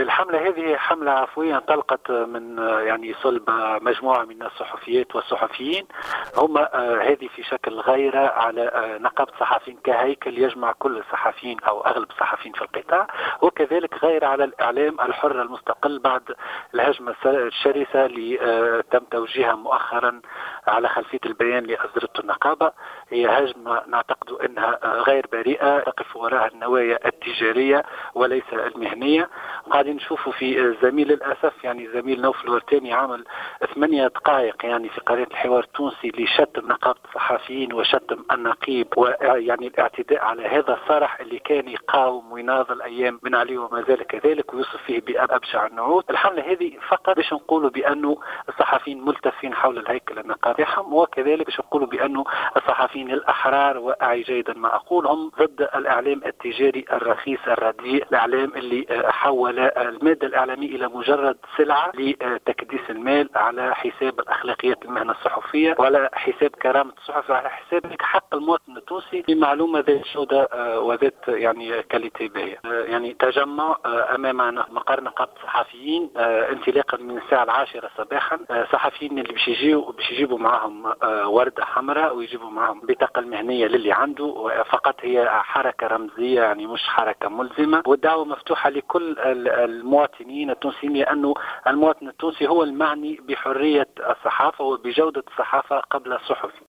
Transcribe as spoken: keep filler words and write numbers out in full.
الحملة هذه حملة عفوية انطلقت من يعني صلب مجموعة من الصحفيات والصحفيين. هم هذه في شكل غيرة على نقابة الصحفيين كهيكل يجمع كل الصحفيين أو أغلب الصحفيين في القطاع، وكذلك غير على الإعلام الحر المستقل بعد الهجمة الشرسة اللي تم توجيهها مؤخرا على خلفية البيان اللي أصدرته النقابة. هي هجمة نعتقد أنها غير بريئة تقف وراءها النوايا التجارية وليس المهنية. قاعدين نشوفوا في زميل للأسف يعني زميل نوف الورتاني عمل ثمانية دقائق يعني في قناة الحوار التونسي لشتم نقابة الصحفيين وشتم النقيب، ويعني الاعتداء على هذا الصرح اللي كان يقاوم ويناضل أيام بن علي وما زال كذلك، ويوصف فيه بأبشع النعوت. الحملة هذه فقط باش نقولوا بأنه الصحفيين ملتفين حول الهيكل النقابي، وكذلك باش نقولوا بأنه الصحفيين الأحرار وأعي جيدا ما أقول هم ضد الإعلام التجاري الرخيص الرديء، الإعلام اللي حول المادة الإعلامية إلى مجرد سلعة لتكديس المال على حساب الأخلاقيات المهنة الصحفية وعلى حساب كرامة الصحف وعلى حساب حق المواطن التونسي بمعلومة ذات جودة وذات يعني كاليتي باهية. يعني تجمع أمام مقر نقابة الصحفيين انطلاقا من الساعة العاشرة صباحا. صحفيين اللي باش يجيوا باش يجيبوا معهم وردة حمراء ويجيبوا معهم بطاقة المهنية للي عنده، فقط هي حركة رمزية يعني مش حركة ملزمة. والدعوة مفتوحة لكل المواطنين التونسيين، لأنه المواطن التونسي هو المعني بحرية الصحافة وبجودة الصحافة قبل الصحف.